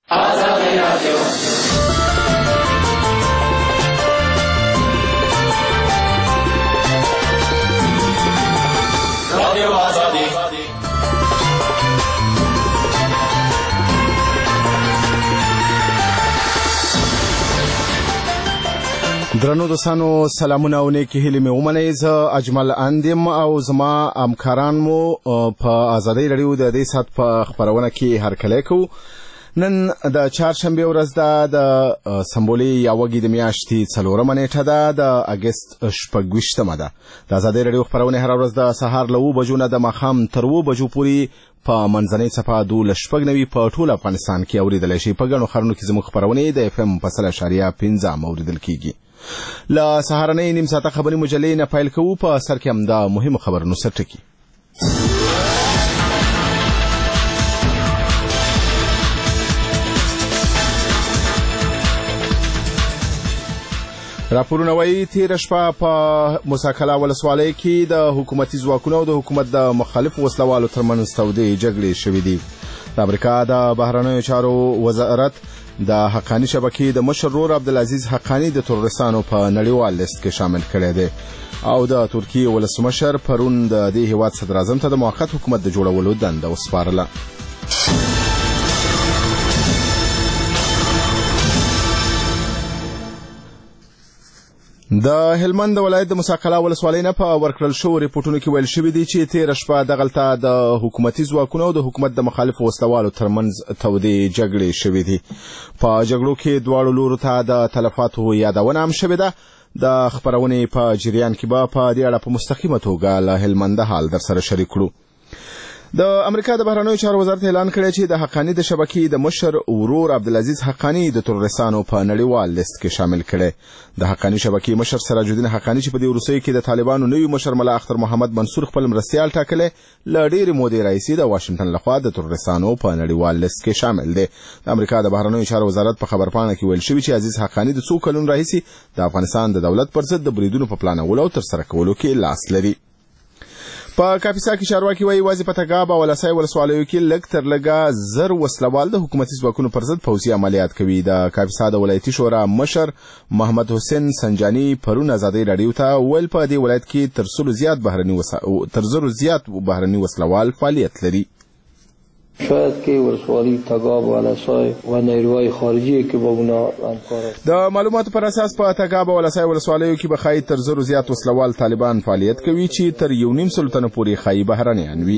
آزادی رادیو رادیو آزادی. درنو دوستانو سلامونه او نیکی هیلې مې ومنئ. زه اجمل اندیم او زما همکاران مو په آزادۍ رادیو د دې ساعت په خپرونه کې هرکلی کوو. نن د چهارشنبې ورځ ده، د سمبولې یاوږي د میاشتې 4مه نیټه ده، د اګست 26مه ده. د آزادۍ رادیو خپرونې هره ورځ د سهار له 7 بجو نه د ماښام تر 7 بجو پورې په منځنۍ څپه 12.9 په ټول افغانستان کې اوریدلی شي. په ګڼو ښارونو کې زموږ خپرونې د FM په 100.5 اوریدل کیږي. له سهارنۍ نیم ساعته خبري مجلې نه پیل کوو. په سر کې هم د مهمو خبرونو سرټکي. راپورونه وايي تېره شپه په موساکلا ولسوالۍ کې د حکومتي ځواکونو او د حکومت د مخالفو وسلوالو ترمنځ تودې جګړې شوې دي. د امریکا د بهرنیو چارو وزارت د حقانی شبکې د مشر رور عبدالعزیز حقانی د تروریستانو په نړیوال لیست کې شامل کړی دی او د ترکیې ولسمشر پرون د دې هیواد صدر اعظم ته د موقت حکومت د جوړولو دنده وسپارله. د هلمند ولایت د موساکلا ولسوالۍ نه په ورکړل شوو ریپورټونو کې ویل شوي دي چې تېره شپه دغلته د حکومتي ځواکونو او د حکومت د مخالفو وسلوالو ترمنځ تودې جګړې شوې دي. په جګړو کې دواړو لورو ته د تلفاتو یادونه هم شوې ده. د خپرونې په جریان کې به په دې اړه په مستقیمه توګه له هلمنده حال در سره شریک کړو. د امریکا د بهرنیو چارو وزارت اعلان کړی چې د حقانی د شبکې د مشر ورور عبدالعزیز حقانی د تروریستانو په نړیوال لیست کې شامل کړي. د حقانی شبکې مشر سراج الدین حقانی چې په دې وروستیو کې د طالبانو نوي مشر ملا اختر محمد منصور خپل مرستیال ټاکلی، له ډېرې مودې راهیسې د واشنګټن لخوا د تروریستانو په نړیوال لیست کې شامل دی. د امریکا د بهرنیو چارو وزارت په خبرپاڼه کې ویل شوي چې عزیز حقانی د څو کلونو راهیسې د افغانستان د دولت پر ضد د بریدونو په پلانولو او ترسره کولو کې لاس لري. په کاپیسا کې چارواکي وایي یوازې په تګاب او ولسای ولسوالیو کې لږ تر لږه 1000 وسلوال د حکومتي ځواکونو پر ضد پوځي عملیات کوي. د کاپیسا د ولایتي شورا مشر محمد حسین سنجانی پرون آزادۍ راډیو ته ویل په دې ولایت کې تر 100 زیات بهرني وسلوال فعالیت لري. شاید که ولسوالی تگاب و ولسای و نیروهای خارجی که با اونا همکار است. د معلوماتو پر اساس په تګاب او ولسای ولسوالیو کې به ښایي تر 100 زیات وسلوال طالبان فعالیت کوي چې تر 1.5 تنه پورې ښایي بهرنیان وي.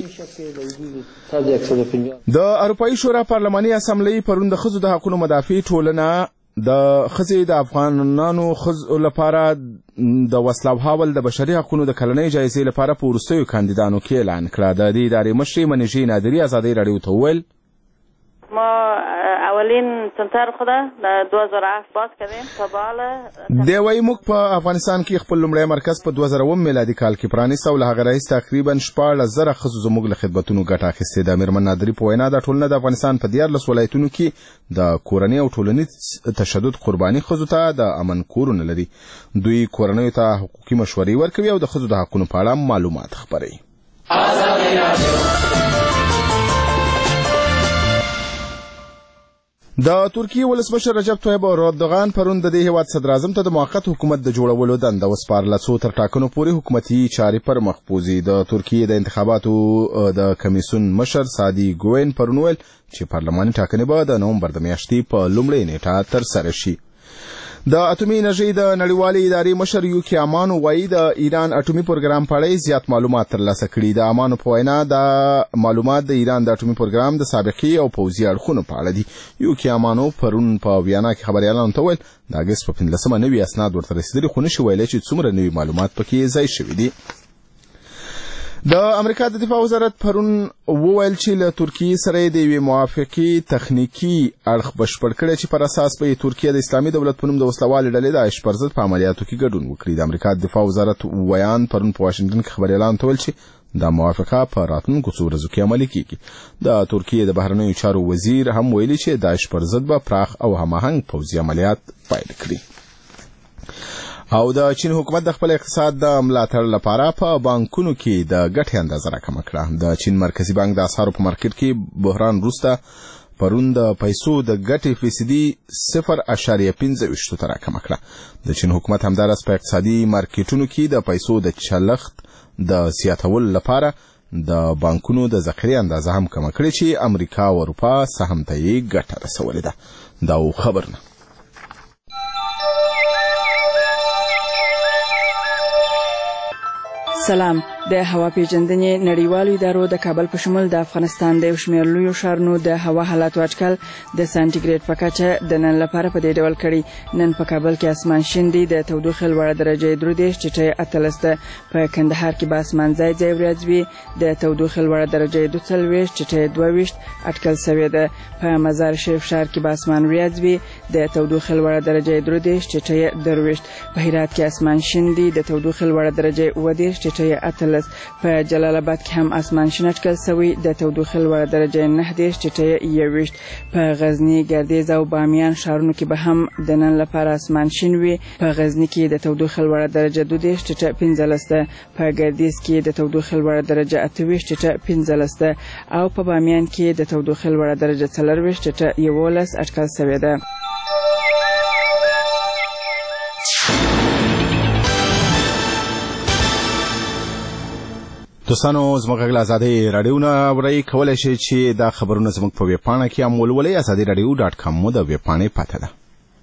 د اروپایي شورا پارلماني اسامبلۍ پرون د ښځو د حقوقو مدافع ټولنه د ښځې د افغانانو ښځو لپاره د وسلو حاول د بشري حقوقو د کلنۍ جایزې لپاره په وروستیو کاندیدانو کې اعلان کړه. د دې ادارې مشرې منیژې نادري آزادۍ راډیو ته وویل ما اولین سنتر خدا در 2007 باز کردیم تا به حال دی وايي موږ په افغانستان کې خپل لومړی مرکز په 2000 میلادي کال کې پرانیست او له هغه راهیسې تقریبا 14,000 ښځو زموږ له خدمتونو ګټه اخیستې ده. میرمن نادري په وینا دا ټولنه د افغانستان په 14 ولایتونو کې د کورنۍ او ټولنیز تشدد قرباني ښځو ته د امن کورونه لري. دوی کورنیو ته حقوقي مشورې ورکوي او د ښځو د حقونو په اړه معلومات خپروي. د ترکیې ولسمشر رجب طیب اردوغان پرون د دې هیواد صدر اعظم ته د موقت حکومت د جوړولو دنده وسپارله څو تر ټاکنو پورې حکومتي چارې پر مخ بوځي. د ترکیې د انتخاباتو د کمیسیون مشر سادی ګوین پرون ویل چې پارلماني ټاکنې به د نومبر د میاشتې په لومړۍ نیټه ترسره شي. د اټومي انرژۍ د نړیوالې ادارې مشر یوکي امانو وایي د ایران اټومي پروګرام په اړه زیات معلومات ترلاسه کړي. د امانو په وینا د معلومات د ایران د اټومي پروګرام د سابقې او پوځي اړخونو په اړه دي. یوکي امانو پرون په ویانا کې خبريالانو ته ویل د اګست په 15مه نوي اسناد ورته رسیدلي، خو نشي ویلی چې څومره نوي معلومات پکې ځای شوي دي. د امریکا د دفاع وزارت پرون وویل چې له ترکیې سره د یوې موافقې تخنیکي اړخ بشپړ کړی چې پر اساس به ترکیه د اسلامي دولت په نوم د وسلوالې ډلې د داعش پر ضد په عملیاتو کې ګډون وکړي. د امریکا د دفاع وزارت ویان پرون په واشنګټن کې خبريالانو ته ویل چې دا موافقه په راتلونکو څو ورځو کې عملي کیږي. د ترکیې د بهرنیو چارو وزیر هم ویلي چې داعش پر ضد به پراخ او هماهنګ پوځي عملیات پیل کړي. او د چین حکومت د خپل اقتصاد د ملاتړ لپاره په بانکونو کې د ګټې اندازه راکمه کړه. د چین مرکزی بانک د اسعارو په مارکیټ کې بحران وروسته پرون د پیسو د ګټې فیصدي 0.25 ته راکمه کړه. د چین حکومت همداراز په اقتصادي مارکیټونو کې د پیسو د چلښت د زیاتولو لپاره د بانکونو د ذخیرې اندازه هم کمه کړې چې امریکا او اروپا سهم ته یې ګټه رسولې ده. دا خبرونه سلام. د هوا پیژندنې نړیوالو ادارو د کابل په شمول د افغانستان د یو شمېر لویو ښارونو د هوا حالاتو اټکل د سانتیګریډ په کچه د نن لپاره په دې ډول کړي. نن په کابل کې اسمان شین دی، د تودوخې لوړه درجه 3 ټیټه 18 ده. په کندهار کې به اسمان ځای ځای وریځ وي، د تودوخې لوړه درجه 42 ټیټه 22 اټکل شوې ده. په مزار شریف ښار کې به اسمان وریځ وي، د تودوخې لوړه درجه 3 ټیټه 22. په هرات کې اسمان شین دی، د تودوخې لوړه درجه 20 ټیټه 18. په جلال آباد کې هم اسمان شین اټکل شوی، د تودوخې لوړه درجه 9 ټیټه 21. په غزنی، ګردیز او بامیان ښارونو کې به هم د نن لپاره اسمان شین وي. په غزنی کې د تودوخې لوړه درجه 2 ټیټه 15 ده، په ګردیز کې د تودوخې لوړه درجه 28 ټیټه 15 ده او په بامیان کې د تودوخې لوړه درجه 4 ټیټه 11 اټکل شوی ده. دوستانو، زموږ غږ له ازادۍ راډیو نه اورئ. کولی شئ چې دا خبرونه زموږ په ویب پاڼه کې هم ولولئ. azadieradio.com مو د ویب پاڼې پته ده.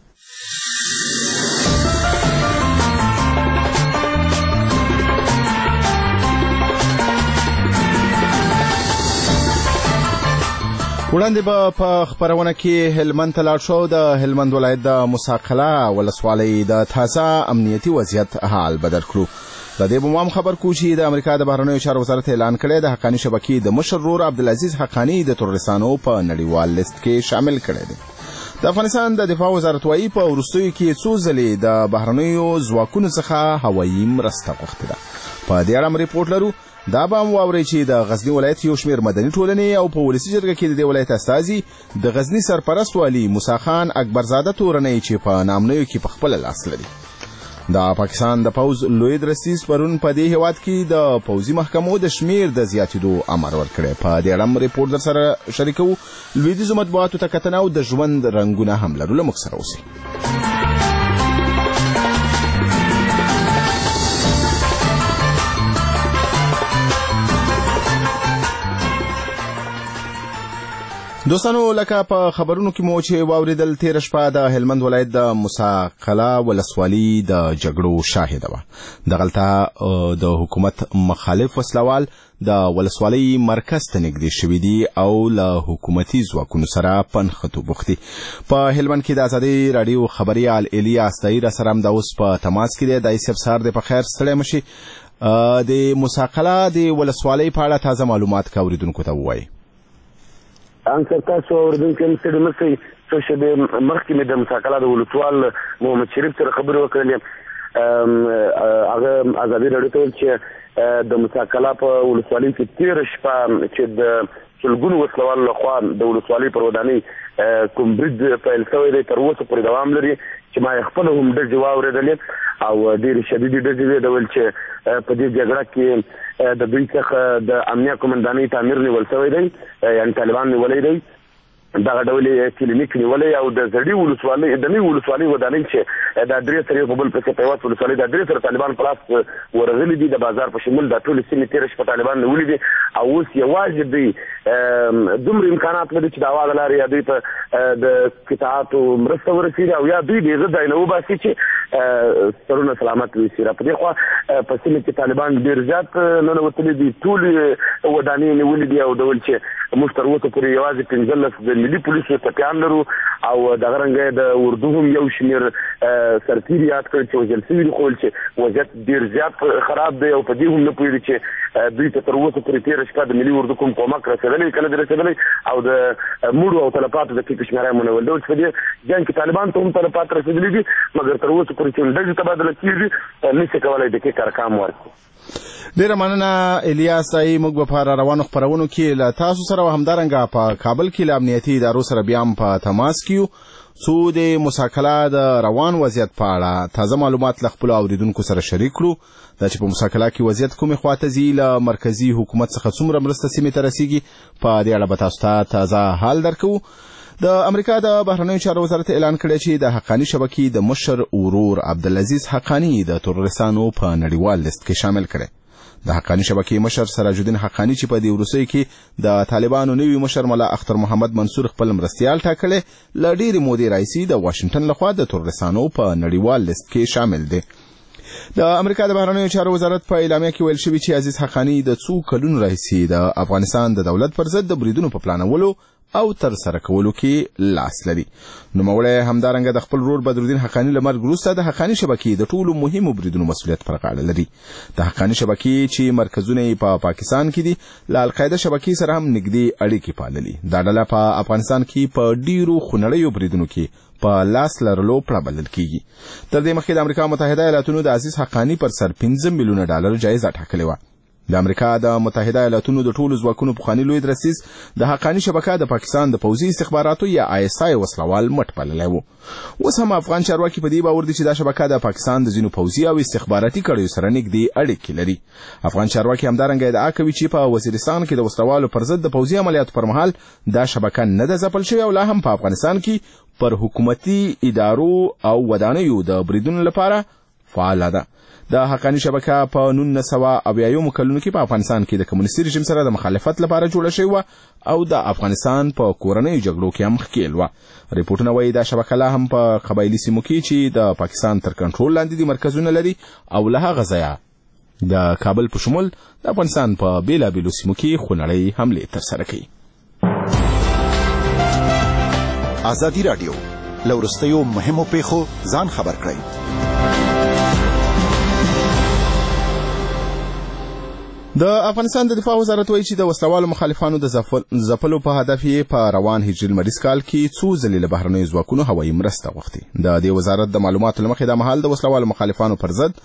وړاندې به په خبرونه کې هلمند ته لاړ شو. د هلمند ولایت د مساقله ولسوالۍ د تازه امنیتي وضعیت حال بدل کړو. د دې بمام خبر کو چې د امریکا د بهرنیو چارو وزارت اعلان کړی د حقانی شبکې د مشر رور عبدالعزیز حقانی د تروریستانو په نړیوال لیست کې شامل کړی دی. د افغانستان د دفاع وزارت وايي په وروستیو کې څو ځلې د بهرنیو ځواکونو څخه هوایي مرسته غوښتې ده. په دې اړه هم ریپورټ لرو. دا به هم واورئ چې د غزنی ولایت یو شمېر مدني ټولنې او په ولسي جرګه کې د دې ولایت استازي د غزنی سرپرست والي موسی خان اکبرزاده تورنۍ چې په نامنیو کې په خپل لاس لري. د پاکستان د پوز لوی درسیز پرون په دې هیواد کې د پوزي محکمو د شمیر د زیاتېدو امر ورکړی. په دې اړه ریپورټ در سره شریکو. لویدیځو مطبوعاتو ته کتنه او د ژوند رنګونه هم لرو. له موږ سره اوسئ. دوستانو، لکه په خبرونو کې مو چې واوریدل، تیر شپه د هلمند ولایت د مساقله ولسوالۍ د جګړو شاهده وه. دغلته د حکومت مخالف وسلوال د ولسوالۍ مرکز ته نږدې شوي دي او له حکومتي ځواکونو سره پنښتو بوختي. په هلمند کې د ازادۍ راډیو خبریال الیاس دایر سره هم د اوس په تماس کې دی. دای صاحب سهار دی په خیر، ستړی مشي. د مساقله د ولسوالۍ په اړه تازه معلومات که اوریدونکو ته ووایي. انکر تاسو اوریدونکو هم ستړي مشئ. څو شېبې مخکې مې د مساقله د ولسوال محمد شریف سره خبرې وکړلې. هغه ازادي راډیو ته ویل چې د مساقله په ولسوالۍ کې تېره شپه چې د سلګونو وسلوالو لخوا د ولسوالۍ پر ودانۍ کوم برید پیل شوی دی، تر اوسه پورې دوام لري چې ما خپله هم ډزې واورېدلې او ډېرې شدیدې ډزې وې. د ویل چې په دې جګړه کې د دوی څخه د امنیه قومندانۍ تعمیر نیول شوی دی، یعنې طالبان نیولی دی. دغه ډول کلینیک نیولی او د زړې ولسوالۍ د نوې ولسوالۍ ودانۍ چې دا درې سره یو په بل پسې په یوه ولسوالۍ دا درې سره طالبان په لاس ورغلي دي. د بازار په شمول دا ټولې سیمې تېره شپه طالبان نیولي دي او اوس یوازې دوی دومره امکانات لري چې د هوا د لارې یا دوی په د قطاعاتو مرسته ورسېږي او یا دوی د هغه ځای نه وباسي چې سرونه سلامت وسي. په دې خوا په سیمه کې طالبان ډېر زیات ننوتلي دي، ټولې ودانۍ نیولي دي او ډول چې موږ تر اوسه پورې یوازې 15 د ملي پولیسو ټپیان لرو او دغه رنګه د اردو هم یو شمېر سرتیر یاد کړ چې وژل شوي دي، خو چې وضعیت ډېر زیات خراب دی او په دې هم نه پوهېږي چې دوی ته تر اوسه پورې تېره شپه د ملي اردو کوم کومک رسېدلی کله دی رسېدلی او د مړو او تلفاتو د کې شمېره یې مونول ډول چې په دې جنګ کې طالبان ته هم تلفات رسېدلي دي، مګر تر اوسه پورې چې ډزې تبادله کېږي نشي کولی د کې ارقام ورکړي. ډیره مننه الیاس دای. موږ په روانو خبرونو کې له تاسو سره همدارنګه په کابل کې له امنیتي ادارو سره بیا هم په تماس کیو څو د مساقله د روان وضعیت په اړه تازه معلومات له خپلو اوریدونکو سره شریک کړو. دا چې په مساقله کې وضعیت کومې خواته ځي، له مرکزي حکومت څخه څومره مرسته سیمې ته رسیږي، په دې اړه به تاسو ته تازه حال درکوو. د امریکا د بهرنیو چارو وزارت اعلان کړی چې د حقانی شبکې د مشر ورور عبدالعزیز حقانی د تروریستانو په نړیوال لیست کې شامل کړي. د حقانی شبکې مشر سراج الدین حقانی چې په دې وروستیو کې د طالبانو نوي مشر ملا اختر محمد منصور خپل مرستیال ټاکلی له ډېرې مودې راهیسې د واشنګټن لخوا د تروریستانو په نړیوال لیست کې شامل دی. د امریکا د بهرنیو چارو وزارت په اعلامیه کې ویل شوي چې عزیز حقانی د څو کلونو راهیسې د افغانستان د دولت پر ضد د بریدونو په پلانولو او تر سره کولو کې لاس لري. نوموړی همدارنګه د خپل ورور بدرالدین حقانی له مرګ وروسته د حقانی شبکې د ټولو مهمو بریدونو مسؤلیت پر غاړه لري. د حقانی شبکې چې مرکزونه یې په پاکستان کې دي له القاعده شبکې سره هم نږدې اړیکې پاللي. دا ډله په افغانستان کې په ډیرو خونړیو بریدونو کې په لاس لرلو پړه بلل کیږي. تر دې مخکې د امریکا متحده ایالاتونو د عزیز حقانی پر سر $15 میلیونه جایزه ټاکلې وه. د امریکا د متحده ایالاتونو د ټولو ځواکونو پخواني لوی درسیز د حقانی شبکه د پاکستان د پوځي استخباراتو یا ISI وسلوال مټ بللی و. اوس هم افغان چارواکي په دې باور دي چې دا شبکه د پاکستان د ځینو پوځي او استخباراتي کړیو سره نږدې اړیکې لري. افغان چارواکي همدارنګه ادعا کوي چې په وزیرستان کې د وسلوالو پر ضد د پوځي عملیاتو پر مهال دا شبکه نه ده ځپل شوې او لا هم په افغانستان کې پر حکومتي ادارو او ودانیو د بریدونو لپاره فعاله ده. د حقانی شبکه په 1980 کلونو کې په افغانستان کې د کمونیستي رژیم سره د مخالفت لپاره جوړه شوې وه او د افغانستان په کورنیو جګړو کې هم ښکېل وه. ریپورټونه وایي دا شبکه لا هم په قبایلي سیمو کې چې د پاکستان تر کنټرول لاندې دي مرکزونه لري او له هغه ځایه د کابل په شمول د افغانستان په بېلابېلو سیمو کې خونړۍ حملې ترسره کوي. ازادي راډیو له وروستیو مهمو پیښو ځان خبر کړئ. د افغانستان د دفاع وزارت وایي چې د وسلوالو مخالفانو د ځپلو په هدف یې په روان هجري لمریز کال کې څو ځلې له بهرنیو ځواکونو هوایي مرسته غوښتې. د دې وزارت د معلوماتو له مخې دا مهال د وسلوالو مخالفانو پر ضد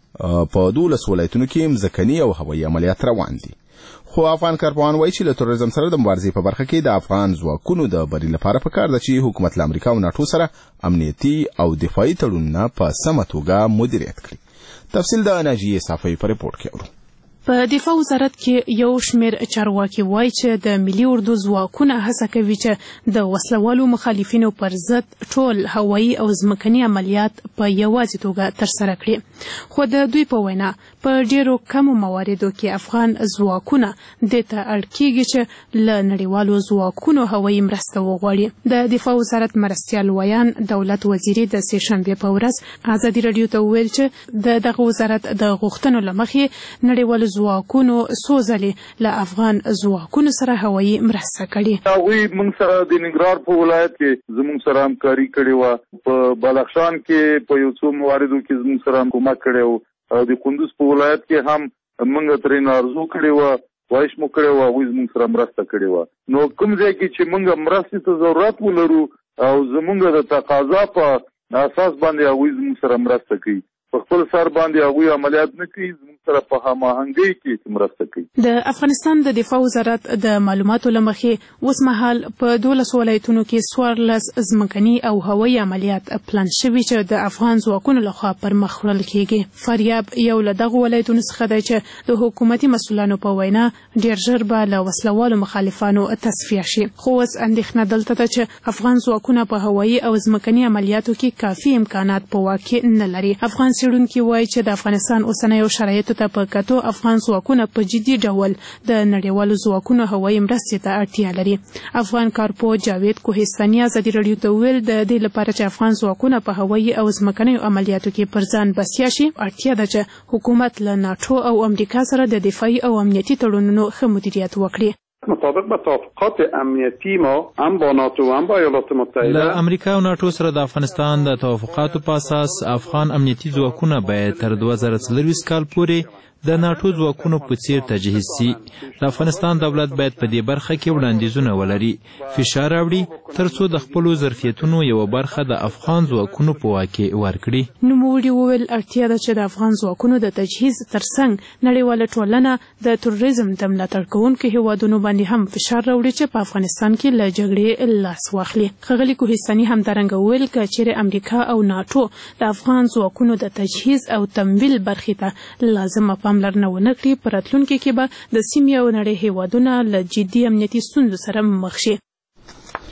په 12 ولایتونو کې مځکني او هوایي عملیات روان دي. خو افغان کارپوهان وایي چې له تروریزم سره د مبارزې په برخه کې د افغان ځواکونو د بری لپاره پکار ده چې حکومت له امریکا او ناټو سره امنیتي او دفاعي تړونونه په سمه توګه مدیریت کړي. تفصیل د ناجیې صافی په ریپورت کې اورو. په دفاع وزارت کې یو شمېر چارواکي وایي چې د ملي اردو ځواکونه هڅه کوي چې د وسلوالو مخالفینو پر ضد ټول هوایي او ځمکني عملیات په یوازې توګه ترسره کړي. خو د دوی په وینا په ډیرو کمو مواردو کې افغان ځواکونه دې ته اړ کېږي چې له نړیوالو ځواکونو هوایي مرسته وغواړي. د دفاع وزارت مرستیال ویان دولت وزیري د سه‌شنبې په ورځ ازادي راډیو ته وویل چې دغه وزارت د غوښتنو له مخې نړیوالو ځواکونو څو ځلې له افغان ځواکونو سره هوایي مرسته کړې. هغوی موږ سره د ننګرهار په ولایت کې زموږ سره همکاري کړې وه. په بدخشان کې په یو څو مواردو کې زموږ سره کومک کړی و. د کندوز په ولایت کې هم موږ ترېنه ارزو کړې وه، خواهش مو کړی وه، هغوی زموږ سره مرسته کړې وه. نو کوم ځای کې چې موږ مرستې ته ضرورت ولرو او زموږ د تقاضا په اساس باندې هغوی زموږ سره مرسته کوي. په خپل سر باندې هغوی عملیات نه کوي، زموږ سره په هماهنګۍ کې مرسته کوي. د افغانستان د دفاع وزارت د معلوماتو له مخې اوس مهال په 12 ولایتونو کې 14 ځمکني او هوایي عملیات پلان شوي چې د افغان ځواکونو لخوا پر مخ وړل کېږي. فاریاب یو له دغو ولایتونو څخه دی چې د حکومتي مسؤلانو په وینا ډېر ژر به له وسلوالو مخالفانو تصفیه شي. خو اوس اندېښنه دلته ده چې افغان ځواکونه په هوایي او ځمکني عملیاتو کې کافي امکانات په واک کې نه لري. افغان څېړونکي وایي چې د افغانستان اوسنیو شرایطو ته په کتو افغان ځواکونه په جدي ډول د نړیوالو ځواکونو هوایي مرستې ته اړتیا لري. افغان کارپوه جاوید کوهستاني ازادي راډیو ته وویل د دې لپاره چې افغان ځواکونه په هوایي او ځمکنیو عملیاتو کې پر ځان بسیا شي اړتیا ده چې حکومت له ناټو او امریکا سره د دفاعي او امنیتي تړونونو ښه مدیریت وکړي. مطابق با توافقات امنیتی ما هم با ناتو هم با ایالات متحده له امریکا او ناټو سره د افغانستان د توافقاتو په اساس افغان امنیتي ځواکونه باید تر 2024 کال پورې د ناټو ځواکونو په څیر تجهیز شي. د افغانستان دولت باید په دې برخه کې وړاندیزونه ولري، فشار راوړي ترڅو د خپلو ظرفیتونو یوه برخه د افغان ځواکونو په واک کې ورکړي. نوموړي وویل اړتیا ده چې د افغان ځواکونو د تجهیز ترڅنګ نړیواله ټولنه د تروریزم د ملاتړ کوونکو هیوادونو باندې هم فشار راوړي چې په افغانستان کې له جګړې لاس واخلي. ښاغلي کوهستاني همدارنګه وویل که چیرې امریکا او ناټو د افغان ځواکونو د تجهیز او تمویل برخې ته لازمه پاملرنه ونه کړي په راتلونکي کې به د سیمې او نړۍ هیوادونه له جدي امنیتي ستونزو سره مخ شي.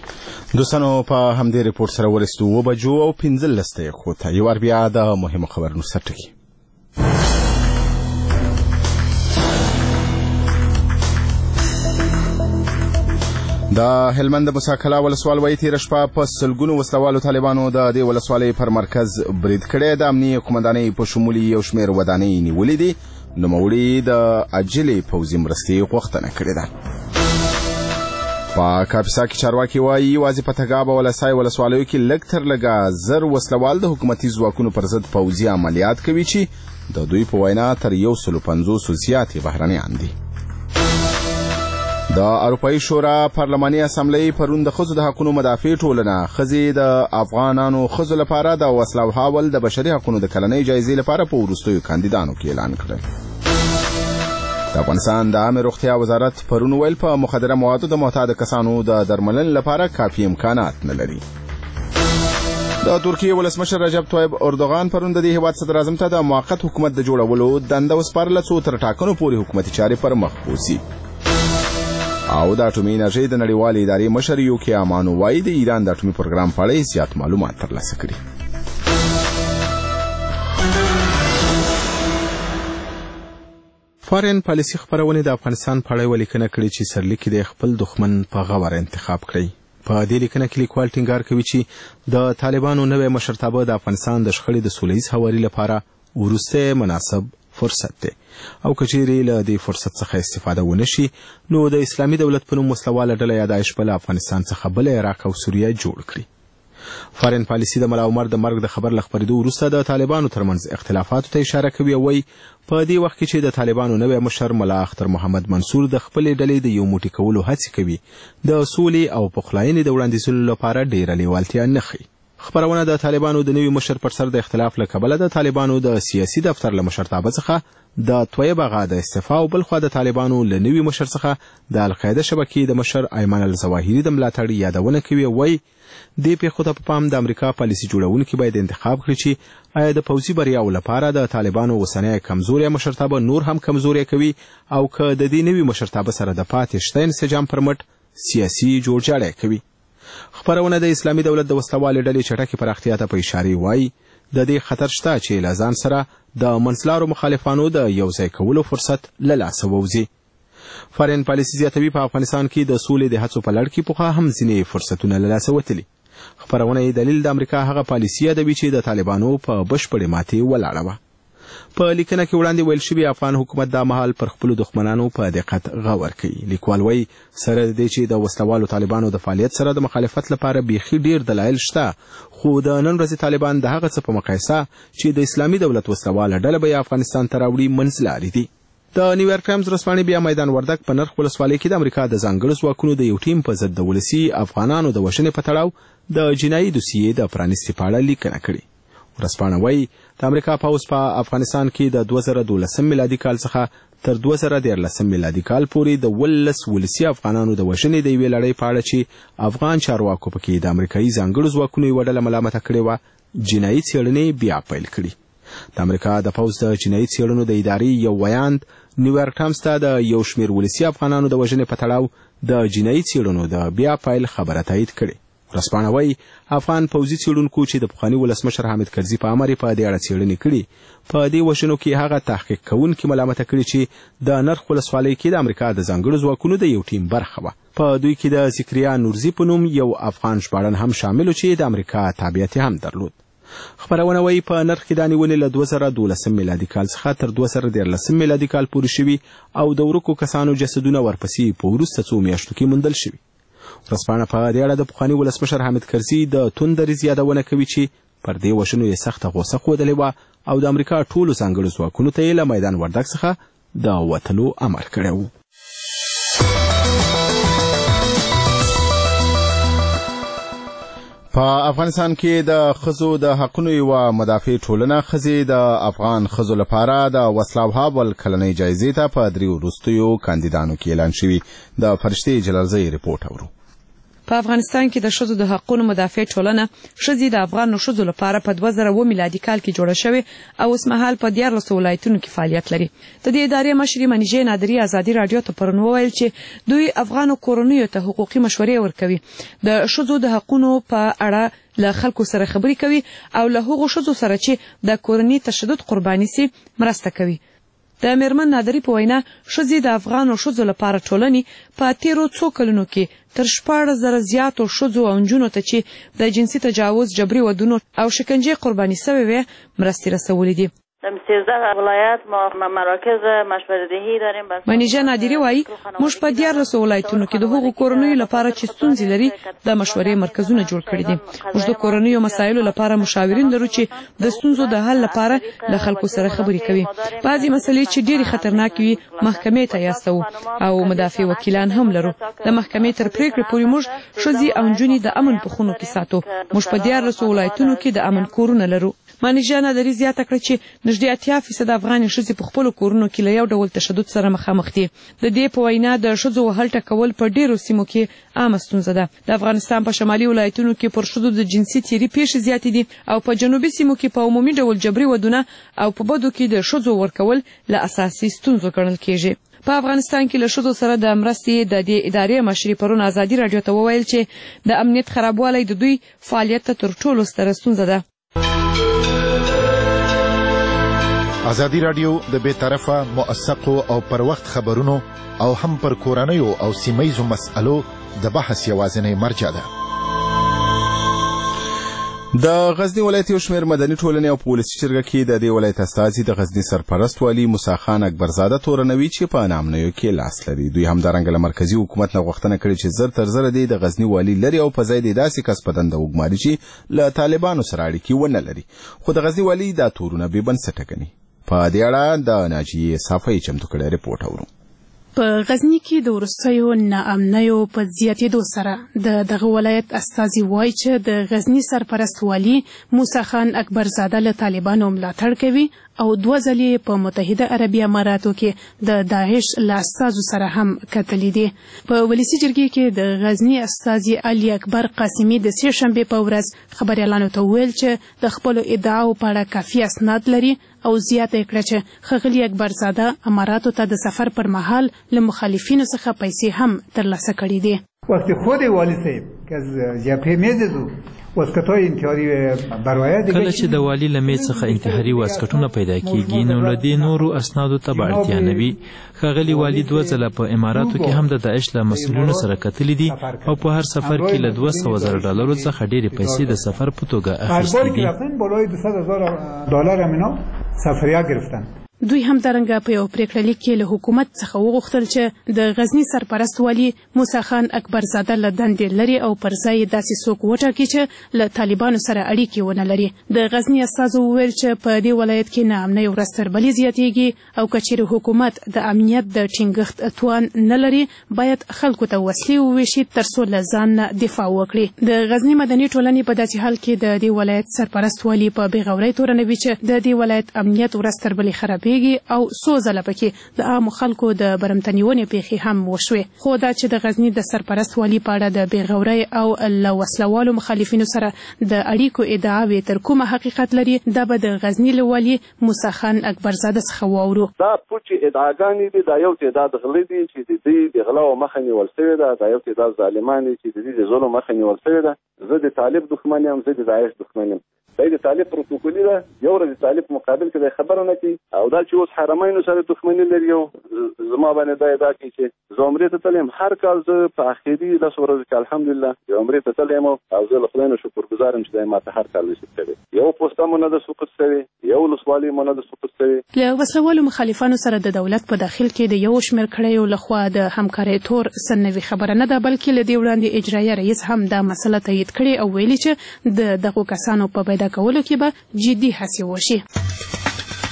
دوستانو په همدې ریپورت سره ورسېدو 9:15 ته یو ور بیا د مهمو خبرونو سرټکی. د هلمند مساکلا ولسوالۍ تیر شپه په سلګونو وسلوالو طالبانو د دې ولسوالۍ پر مرکز برید کړی. د امنیتي قومندانۍ په شمول یو شمېر ودانۍ نیولې دي. نوموړي د عاجلې پوځي مرستې غوښتنه کړې ده. په کاپیسا کې چارواکي وایي یوازې په تګاب او لسای ولسوالیو کې لږ تر لږه 1000 وسلوال د حکومتي ځواکونو پر ضد پوځي عملیات کوي چې د دوی په وینا تر 150 زیاتې بهرنیان دي. د اروپایي شورا پارلماني اسامبلې پرون د ښځو د حقوقو مدافع ټولنه ښځې د افغانانو ښځو لپاره د وسلو حاول د بشري حقوقو د کلنۍ جایزې لپاره په وروستیو کاندیدانو کې اعلان کړ. د افغانستان د عامه روغتیا وزارت پرون ویل په مخدره موادو د معتاد کسانو د درملنې لپاره کافي امکانات نه لري. د ترکیه ولسمشر رجب طیب اردوغان پرون د دې هیواد صدر اعظم ته د موقت حکومت د جوړولو دنده وسپارله څو تر ټاکنو پورې حکومتي چارې پر مخ بوځي. او د اټومي انرژۍ د نړیوالې ادارې مشر یوکي امانو وایي د ایران د اټومي پروګرام په اړه زیات معلومات ترلاسه کړي. فارن پالیسي خبرونه د افغانستان په اړه ولیکنه کړې چې سرلیکي د خپل دښمن په غوړ انتخاب کړي. په دې لیکنه کې لیکوال ټینګار کوي چې د طالبانو نوې مشرتابه د افغانستان د شخړې د سولهییز هواري لپاره ورسته مناسب فرصت دی او کچېرې له دې فرصت څخه استفاده ونشي نو د اسلامي دولت په نوم وسلواله ډله یا داعش په افغانستان څخه بل عراق او سوریه جوړ کړي. فارن پالیسي د ملا عمر د مرګ د خبر لخبرېدو وروسته د طالبانو ترمنځ اختلافاتو ته اشاره کوي او وایي په دې وخت کې چې د طالبانو نوې مشر ملا اختر محمد منصور د خپلې ډلې د یو موټی کولو هڅې کوي د سولې او پخلاینې د وړاندیزولو لپاره ډېره لیوالتیا نه ښیي. خبرونه د طالبانو د نوي مشر پر سر د اختلاف له کبله د طالبانو د سیاسي دفتر له مشرتابه څخه د طیب اغا د استعفا او بلخوا د طالبانو له نوي مشر څخه د القاعده شبکې د مشر ایمن الظواهري د ملاتړ یادونه کوي. وایي دې پیښو ته په پام د امریکا پالیسي جوړونکي باید انتخاب کړي چې آیا د پوځي بریاو لپاره د طالبانو اوسنۍ کمزوري مشرتابه نور هم کمزوري کوي او که د دې نوي مشرتابه سره د پاتې شته انسجام پر مټ سیاسي جوړجاړی کوي. خبرونه د اسلامي دولت د وسلوالې ډلې چټکې پراختیا ته په اشاره وایي د دې خطر شته چې له ځان سره د منځلارو مخالفانو د یوځای کولو فرصت له لاسه ووځي. فارن پالیسي زیاتوي په افغانستان کې د سولې د هڅو په لړ کې پخوا هم ځینې فرصتونه له لاسه وتلي. خبرونه یې دلیل د امریکا هغه پالیسي یادوي چې د طالبانو په بشپړې ماتې ولاړه وه. په لیکنه کې وړاندې ویل شوي افغان حکومت دا مهال پر خپلو دښمنانو په دقت غور کوي. لیکوال وایي سره د دې چې د وسلوالو طالبانو د فعالیت سره د مخالفت لپاره بیخي ډیر دلایل شته خو د نن ورځې طالبان د هغه څه په مقایسه چې د اسلامي دولت وسلواله ډله به افغانستان ته راوړي منځلاري دي. د نیویارک ټایمز رسنۍ بیا میدان وردک په نرخ ولسوالۍ کې د امریکا د ځانګړو ځواکونو د یو ټیم په ضد د ولسي افغانانو د وژنې په تړاو د جنایي دوسیې د پرانیستي په اړه لیکنه کړې. ورځپاڼه وایي د امریکا پوځ په افغانستان کې د 2012 میلادي کال څخه تر 2013 میلادي کال پورې د 12 ولسي افغانانو د وژنې د یوې لړۍ په اړه چې افغان چارواکو پکې د امریکایي ځانګړو ځواکونو یوه ډله ملامته کړې وه جنایي څېړنې بیا پیل کړي. د امریکا د پوځ د جنایي څېړنو د ادارې یو ویاند نیویارک ټایمز ته د یو شمېر ولسي افغانانو د وژنې په تړاو د جنایي څېړنو د بیا پیل خبره تایید کړې. ورځپاڼه وایي افغان پوځي څېړونکو چې د پخواني ولسمشر حامد کرزي په امر په دې اړه څېړنې کړي په دې وژنو کې هغه تحقیق کوونکي ملامته کړي چې د نرخ ولسوالۍ کې د امریکا د ځانګړو ځواکونو د یو ټیم برخه وه. په دوی کې د ذکریا نورزي په نوم یو افغان ژباړن هم شامل چې د امریکا تابعیت هم درلود. خبرونه وایي په نرخ کې دا نیونې له 2012 میلادي کال څخه تر 2013 میلادي کال پورې شوي او د ورکو کسانو جسدونه ورپسې په وروسته څو میاشتو کې موندل شوي. ورځپاڼه په دې اړه د پخواني ولسمشر حامد کرزي د توند دریځ یادونه کوي چې پر دې وژنو یې سخته غوسه ښودلې وه او د امریکا ټولو ځانګړو ځواکونو ته یې له میدان وردک څخه د وتلو امر کړی و. په افغانستان کې د ښځو د حقونو یوه مدافع ټولنه ښځې د افغان ښځو لپاره د وسلو حاول کلنۍ جایزې ته په 3 وروستیو کاندیدانو کې اعلان شوي. د فرشتې جلالزۍ ریپورټ اورو. په افغانستان کې د ښځو د حقوقو مدافع ټولنه ښځې د افغان ښځو لپاره په 2000 میلادي کال کې جوړه شوې او اوس مهال په 14 ولایتونو کې فعالیت لري. د دې ادارې مشرې منیژې نادري ازادي رادیو ته پرون وویل چې دوی افغانو کورنیو ته حقوقي مشورې ورکوي، د ښځو د حقوقو په اړه له خلکو سره خبرې کوي او له هغو ښځو سره چې د کورني تشدد قرباني سي مرسته کوي. د میرمن نادري په وینا ښځې د افغانو ښځو لپاره ټولنې په تیرو څو کلونو کې تر 14,000 زیاتو ښځو او نجونو ته چې د جنسي تجاوز، جبري ودونو او شکنجې قرباني شوې وې مرستې رسولې دي. 13 ولایت ما مراکز مشوره‌دهی داریم. منیژه نادری وایي موږ په 14 ولایتونو کې د هغو کورنیو لپاره چې ستونزې لري د مشورې مرکزونه جوړ کړي دي. موږ د کورنیو مسایلو لپاره مشاورین لرو چې د ستونزو د حل لپاره له خلکو سره خبرې کوي. بعضې مسلې چې ډېرې خطرناکې وي محکمې ته یاستو او مدافع وکیلان هم لرو. د محکمې تر پریکړې پورې موږ ښځې او نجونې د امن په خونو کې ساتو. موږ په 14 ولایتونو کې د امن کورونه لرو. منیژه نادري زیاته کړه چې نږدې 80% افغاني ښځې په خپلو کورونو کې له یو ډول تشدد سره مخامخ دي. د دې په وینا د ښځو وهل ټکول په ډېرو سیمو کې عامه ستونزه ده. د افغانستان په شمالي ولایتونو کې پر ښځو د جنسي تیري پیښې زیاتې دي او په جنوبي سیمو کې په عمومي ډول جبري ودونه او په بدو کې د ښځو ورکول له اساسي ستونزو ګڼل کېږي. په افغانستان کې له ښځو سره د مرستې د دې ادارې مشرې پرون ازادي رادیو ته وویل چې د امنیت خرابوالی د دوی فعالیت ته تر ټولو ستره ستونزه ده. ازادي رادیو د بې طرفه، موثقو او پر وخت خبرونو او هم پر کورنیو او سیمهیزو مسألو د بحث یوازینی مرجع ده. د غزنی ولایت یو شمېر مدني ټولنې او پولیسي جرګه کې د دې ولایت استازي د غزنی سرپرست والي موسی خان اکبرزاده تورنوي چې په نامنیو کې لاس لري. دوی همدارنګه له مرکزي حکومت نه غوښتنه کړې چې زر تر زره د غزنی والي لري او په ځای د داسې کس په دنده وګماري چې له طالبانو سره اړیکې ونه لري. خو د غزنی والي دا تورونه بې بنسټه ګڼي. په دې اړه د ناجیې صافۍ چمتو کړی رپورټ اورو. په غزنی کې د وروستیو ناامنیو په زیاتېدو سره دغه ولایت استازي وایي چې د غزنی سرپرست والي موسی خان اکبرزاده له طالبانو ملاتړ کوي او 2 ځلې په متحده عربي اماراتو کې د داعش له استازو سره هم کتلي دي. په ولسي جرګې کې د غزنی استازي علي اکبر قاسمي د سې شنبې په ورځ خبريالانو ته وویل چې د خپلو ادعاو په اړه کافي اسناد لري او زیاته کړه چې ښاغلي اکبرزاده اماراتو ته د سفر پر مهال له مخالفینو څخه پیسې هم ترلاسه کړي دي. وقتی خود والی صاحب که از جبهه میزدو واسکټای انتحاري بروايه دي کله چې د والی لمې څخه انتحاري واسکټونه پیدا کیږي نو لدې نورو اسنادو ته اړتیا نه وي. ښاغلي والی 2 ځله په اماراتو کې هم د داعش له مسؤلینو سره کتلي دي او په هر سفر کې له $200,000 څخه ډېرې پیسې د سفر په توګه اخیستې دي. بالای $200,000 اینا سفریا گرفتن. دوی هم درنګه په یو پریکړه لیک کې له حکومت څخه وغوښتل چې د غزنی سرپرست والي موسی خان اکبرزاده له دندې لري او پر ځای داسې څوک وټاکي چې له طالبانو سره اړیکې ونه لري. د غزنی استازو وویل چې په دې ولایت کې ناامنۍ ورځ تر بلې زیاتېږي او که چیرې حکومت د امنیت د ټینګښت توان نه لري باید خلکو ته وسلې وویشي تر څو له ځان نه دفاع وکړي. د غزنی مدني ټولنې په داسې حال کې د دې ولایت سرپرست والي په بېغورۍ تورنوي چې د دې ولایت امنیت ورځ تر بلې خرابېږي او څو ځله پکې د عامو خلکو د برمتنیونې پیښې هم وشوې. خو دا چې د غزنی د سرپرست والي په اړه د بېغورۍ او له وسلوالو مخالفینو سره د اړیکو ادعاوې تر کومه حقیقت لري دا به د غزنی له والي موسی خان اکبرزاده څخه واورو. دا پوچې ادعاګانې دي، دا یو تعداد غلي دي چې د دې د غلاو مخه نیول شوې ده، دا یو تعداد ظالمان دي چې د دې د ظلم مخه نیول شوې ده. زه د طالب دښمن یم، زه د داعش دښمن یم. دا د طالب پروتوکولي ده، یو ورځ د طالب مقابل کې خبره نه کوي او دا چې اوس حرمینو سره دښمني لري او زما باندې دا ادعا کوي چې زه عمرې ته تلم. هر کال زه په اخري 10 ورځو کې الحمدلله یو عمرې ته تلم او زه له خدای نه شکرګزار یم چې دا ماته هر کال نصیب کوي. یو پوسټه مو نه د سقوط شوی، یو ولسوالي مو نه د سقوط شوی. له وسلوالو مخالفانو سره د دولت په داخل کې د یو شمېر کړیو لخوا د همکارۍ تور سنوي خبره نه ده، بلکې له دې وړاندې اجرایه رئیس هم دا مسله تایید کړې او ویلي چې د دغو کسانو په پیدا کولو کې به جدي هڅې وشي.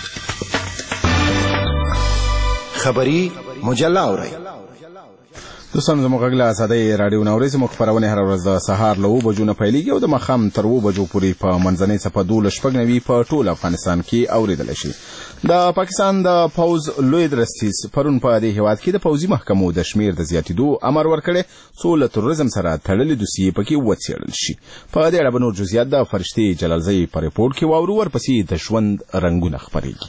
خبری مجله اورئ. دوستانو زموږ غږ له ازادۍ راډیو نه اورئ. زموږ خپرونې هره ورځ د سهار له 7 بجو نه پیلېږي او د ماښام تر 7 بجو پورې په منځنۍ څپه 12:90 په ټول افغانستان کې اورېدلی شي. د پاکستان د پوځ لوی درستیز پرون په دې هېواد کې د پوځي محکمو د شمېر د زیاتېدو امر ورکړی څو له تروریزم سره تړلې دوسیې پکې وڅېړل شي. په دې اړه به نور جزئیات د فرشتې جلالزۍ په ریپورټ کې واورو. ورپسې د ژوند رنګونه خپرېږي.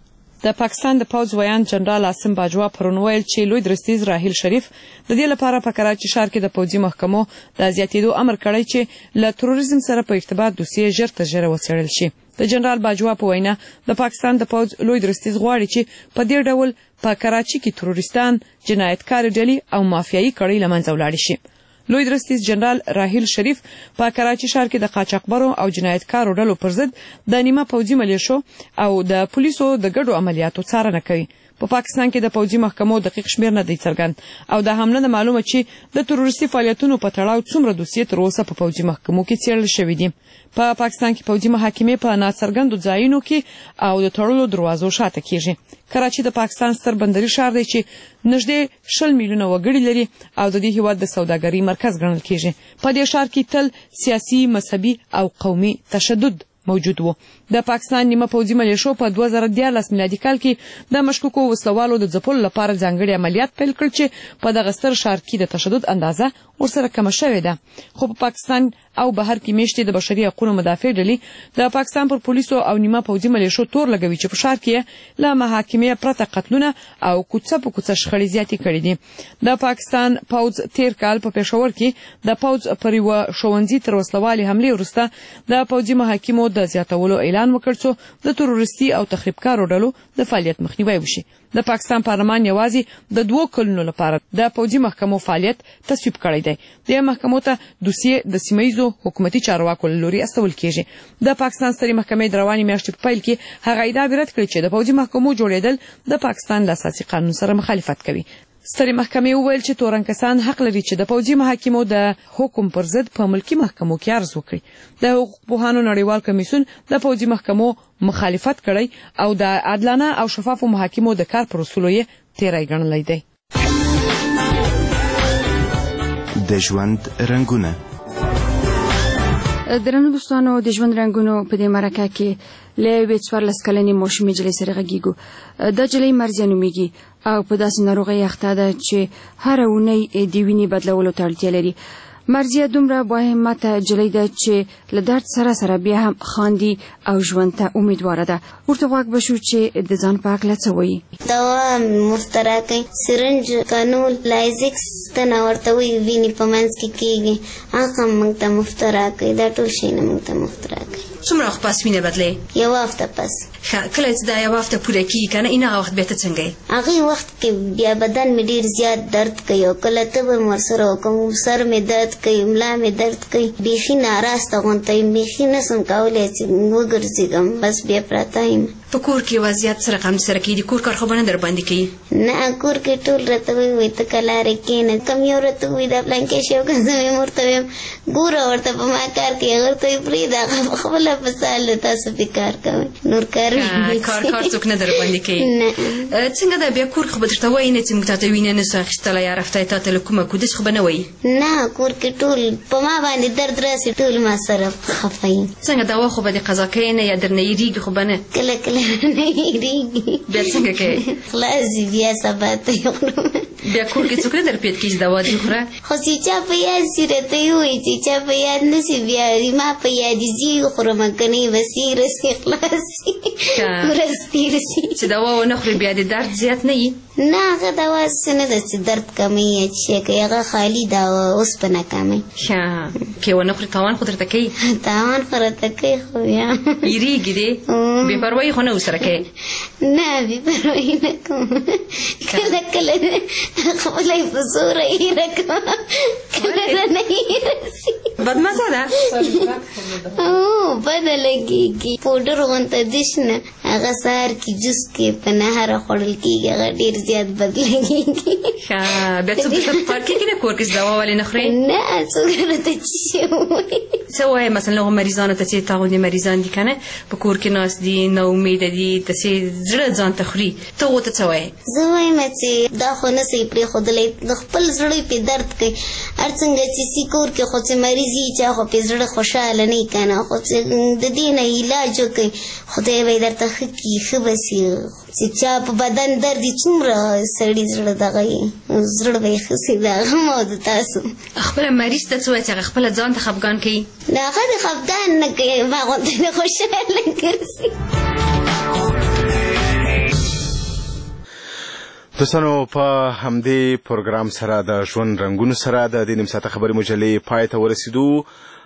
د پاکستان د پوځ ویان جنرال عاصم باجوا پرون ویل چې لوی درستیز راحیل شریف د دې لپاره په کراچي ښار کې د پوځي محکمو د زیاتېدو امر کړی چې له تروریزم سره په ارتباط دوسیې ژر تر ژره وڅېړل شي. د جنرال باجوا په وینا د پاکستان د پوځ لوی درستیز غواړي چې په دې ډول په کراچي کې تروریستان، جنایتکار ډلې او مافیایي کړۍ له منځه ولاړې شي. لوی درستیز جنرال راحیل شریف په کراچي ښار کې د قاچاقبرو او جنایتکارو ډلو پر ضد د نیمه پوځي ملیشو او د پولیسو د ګډو عملیاتو څارنه کوي. په پاکستان کې د پوځي محکمو دقیق شمېر نه دی څرګند او د حمله نه معلومه چې د تروریستي فعالیتونو په تړاو څومره دوسیې تر اوسه په پوځي محکمو کې څېړل شوي دي. په پاکستان کې پوځي محاکمې په ناڅرګندو ځایونو کې او د تړلو دروازو شاته کیږي. کراچي د پاکستان ستر بندري ښار دی چې نږدې 20 میلیونه وګړي لري او د دې هېواد د سوداګرۍ مرکز ګڼل کیږي. په دې ښار کې تل سیاسي، مذهبي او قومي تشدد موجود و. د پاکستان نیمه پوځي ملیشو په 2014 میلادي کال کې د مشکوکو وسلوالو د ځپلو لپاره ځانګړي عملیات پیل کړل چې په دغه ستر ښار کې د تشدد اندازه ورسره کمه شوې ده. خو په پاکستان او بهر کې میشتې د بشري حقوقو مدافع ډلې د پاکستان پر پولیسو او نیمه پوځي ملیشو تور لګوي چې په ښار کې له محاکمې پرته قتلونه او کوڅه په کوڅه شخړې زیاتې کړې دي. د پاکستان پوځ تیر کال په پېښور کې د پوځ پر یوه ښوونځي تر وسلوالې حملې وروسته د پوځي محاکمو د زیاتولو اعلان وکړ څو د تروریستي او تخریبکارو ډلو د فعالیت مخنیوی وشي. د پاکستان پارلمان یوازې د 2 کلونو لپاره د پوځي محکمو فعالیت تصویب کړی دی. د محکمو ته دوسیې د سیمه ییزو حکومتي چارواکو له لوري استول کیږي. د پاکستان سترې محکمې د روانې میاشتې په پیل کې هغه ادعا رد کړې چې د پوځي محکمو جوړېدل د پاکستان له اساسي قانون سره مخالفت کوي. سترې محکمې وویل چې تورن کسان حق لري چې د پوځي محاکمو د حکم پر ضد په ملکي محکمو کې عرض وکړي. د حقوق پوهانو نړیوال کمیسیون د پوځي محکمو مخالفت کړی او د عادلانه او شفافو محاکمو د کار پر اصولو یې تیری ګڼلی دی. د ژوند رنګونه. درنو دوستانو، د ژوند رنګونو په دې مرکه کې له 14 کلنې ماشومې جلۍ سره غږیږو. دا جلۍ مرزیه نومیږي او په داسې ناروغۍ اخته ده چې هره اونۍ د وینې بدلولو ته اړتیا لري. مرزیه دومره باهمته جلۍ ده چې له درد سره سره بیا هم خاندي او ژوند ته امیدواره ده. ورته غوږ بشو چې د ځان په هکله څه وایي. دوا مفترا کوي، سرنج، کانول، لایزکس ته ورته وایي، وینې په منځ کې کېږي، هغه موږ ته مفترا کوي. دا ټول شیونه موږ ته مفترا کوي. څومره وخت پس وینه بدلې؟ 1 هفته پس. کله چې دا 1 هفته پوره کېږي که نه، هغه وخت بیا ته څنګه یې؟ هغې وخت کې بیا بدن مې ډېر زیات درد کوي او کله تبه مې ورسره وکړم، سر مې درد کوي، ملا مې درد کوي، بیخي ناراسته غونته یم، بیخي نسم کولی چې وګرځېږم، بس بیا پراته یم. په کور کې وضعیت سره قام سره کېږي؟ کور کار خو به نه در باندې کوي؟ نه، کور کې ټول راته وایي ته که لارې کښېنه، کم یو راته وایي دا پلانکې شی وکړه، زه مې ورته وایم ګوره ورته په ما کار کوي، هغه ورته وایي پرېږده هغه په خپله په سهال تاسو پې کار کوئ، نور کار کار څوک نه در باندې کوي. څنګه دا بیا کور خو به درته وایي نه چې موږ تاته وینه نسو اخیستلی یا رفتی تاته له کومه کو، داسې خو به نه وایي؟ نه، کور کې ټول په ما باندې درد راسي، ټول ما سره خفه یم. څنګه دوا خو به دې قضا کوې نه یا درنه یېرېږي خو به نه؟ کله کله نه یېرېږي. بیا څنګه کوې؟ خلاص دي بیا سبا ته یې خورم. بیا کور کې څوک نه در پېد کېږي دوا دې خوره؟ خو چې چا په یاد سي راته یې ووایي، چې چا په یاد نه سي بیا ما په یاد یې ځي خورم، که نه یې به سیره سي، خلاص سي، ورځ تېره سي. چې دوا ونه خورې بیا دې درد زیات نه وي؟ نه، هغه دوا څه نه ده چې درد کموي یا څه شی کوي، هغه خالي دوا اوسپنه کموي. ښه، که ونه خورې تاوان خو درته کوي؟ تاوان خو راته کوي، خو بیا یېرېږي دې؟ بې پروایي خو نه ورسره کوې؟ نه، بې پروایي نه کوم، کله کله خپله یې په زوره یېره کوم، کله رانه یېره سي. بدمزه ده؟ بده لګېږي. پوډر غونته ډش نه، هغه سهار کې جوس کې په نهاره خوړل کېږي، هغه ډېر زیات بد لګېږي. ښه، بیا څوک درته په کار کېږي نه کور کې چې دوا ولې نه خورې؟ نه، څوک راته څه شی ووایي. څه وایي مثلا هغو مریضانو ته چې تا غوندې مریضان دي که نه په کور کې ناست دي نا امیده دي داسې زړه ځان ته خوري ته هغو ته څه وایې؟ زه وایم چې دا خو نه سي پرېښودلی د خپل زړه پې درد کوي هر څنګه چې سي کور کې خو چې مریض وي چا خو پې زړه خوشحاله نه وي که نه خو چې د دې نه علاج وکړي خدای به یې درته ښه کړي ښه به سي چې چا په بدن درد وي څومره سړي زړه دغه وي زړه به یې ښه سي د هغه ما د تاسو خپله مریض ته څه وایي چې هغه خپله ځان ته خفګان کوي؟ د هغه د خفګان نه کوي ما غوندې د خوشحاله ګرځي. دوستانو په همدې پروګرام سره د ژوند رنګونو سره د دې نیم ساعته خبري مجلې پای ته ورسېدو